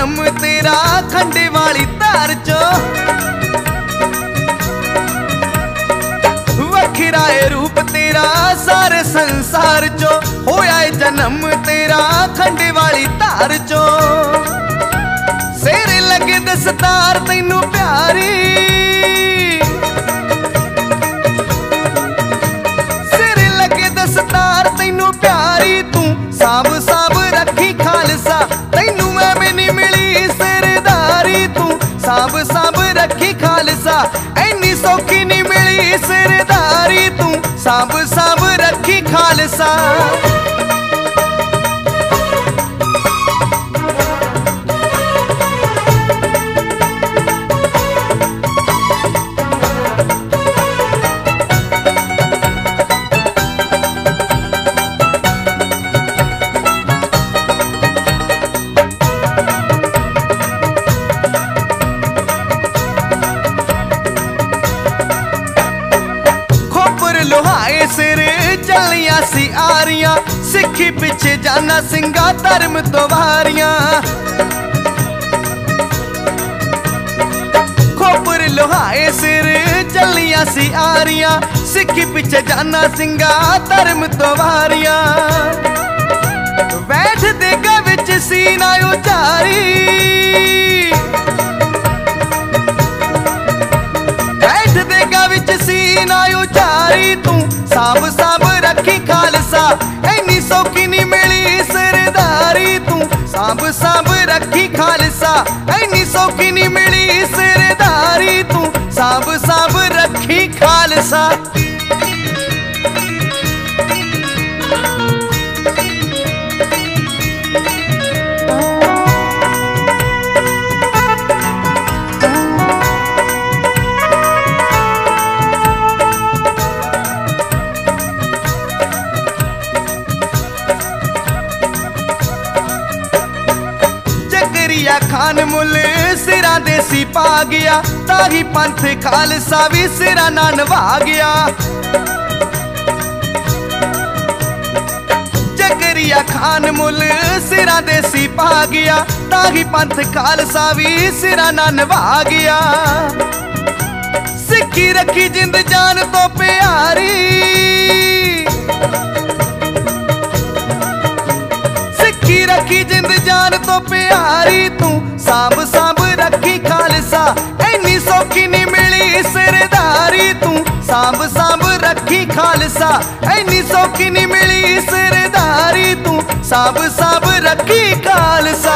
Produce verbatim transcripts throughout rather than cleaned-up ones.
जन्म तेरा खंडे वाली धार चो, वखरा है रूप तेरा सारे संसार चो, होया है जन्म तेरा खंडे वाली धार चो। सिर लगे दस्तार तैनू प्यारी, सिर लगे दस्तार तैनू प्यारी, तू साब साब रखी खालसा, तैनू एवें नहीं मिली सिरदारी, तू साब साब रखी खालसा, ऐनी सौखी नहीं मिली सिरदारी, तू साब साब रखी खालसा। लोहाए सिर चलिया सी आरियां, सिखी पिछे जाना सिंगा धर्म तो वारियां, खोपर लोहाए सिर चलिया सी आरियां, सिखी पिछे जाना सिंगा धर्म तो वारियां। बैठ देगा विच सीना उचारी, बैठ देगा विच सीना उचारी, तू साब साब रखी खालसा, ऐनी सौखी नहीं मिली सिरदारी, तू साब साब रखी खालसा, ऐनी सौखी नहीं मिली सिरदारी, तू साब साब रखी खालसा। खान मुल सिरा देसी पा गया, ताही पंथ खालसा भी सिरा ना नवा गया। जकरिया खान मुल सिरा देसी पा गया, ताही पंथ खालसा भी सिरा ना नवा गया। सिक्खी रखी जिंद जान तो प्यारी, सिक्खी रखी जिंद जान तो प्यारी, तू साब साब रखी खालसा, ऐनी सौखी नहीं मिली सिरदारी, तू साब साब रखी खालसा, ऐनी सौखी नहीं मिली सिरदारी, तू साब साब रखी खालसा।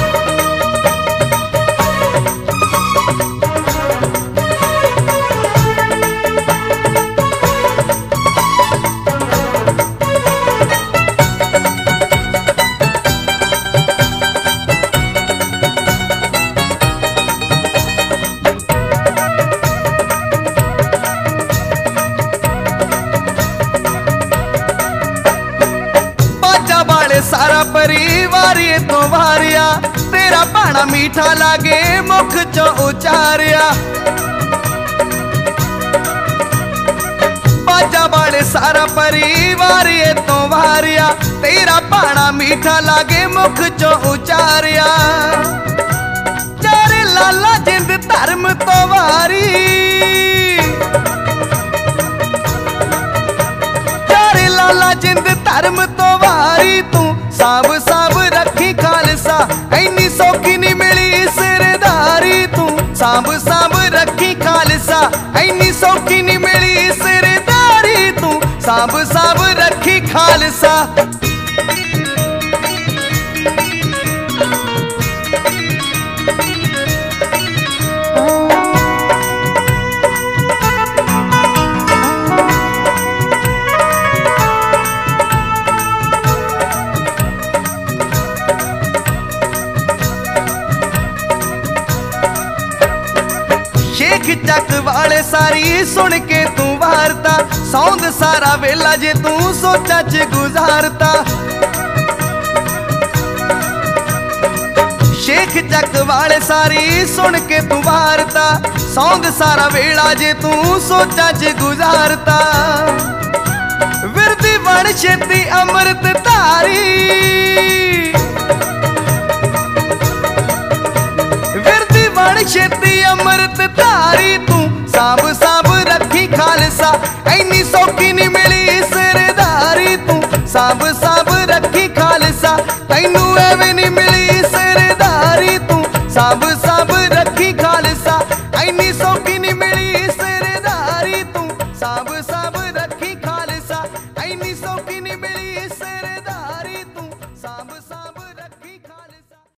सारा परिवार ये तो वारिया, तेरा भाना मीठा लागे मुख चो उचारिया। बाजा वाले सारा परिवार ये तो वारिया, तेरा भाना मीठा लागे मुख चो उचारिया। चारे लाला जिंद धर्म तो वारी, चारे लाला जिंद धर्म तो वारी, तू साब साब रखी खालसा, ऐनी सौखी नहीं मिली सिरदारी, तू साब साब रखी खालसा, ऐनी सौखी नहीं मिली सिरदारी, तू साब साब रखी खालसा। चक वाले सारी सुन के तू वारता, सौंद सारा वेला जे तू सोचा च गुजारता। शेख चक वाले सारी सुन के तू वारता, सौंद सारा वेला जे तू सोचा च गुजारता। विरदी बन छेती अमृत धारी, छेती अमृत धारी तू सांभ सांभ रखी खालसा। इन्नी सौखी नहीं मिली सरदारी तू सांभ सांभ रखी खालसा। तैनू एवें नहीं मिली सरदारी तू सांभ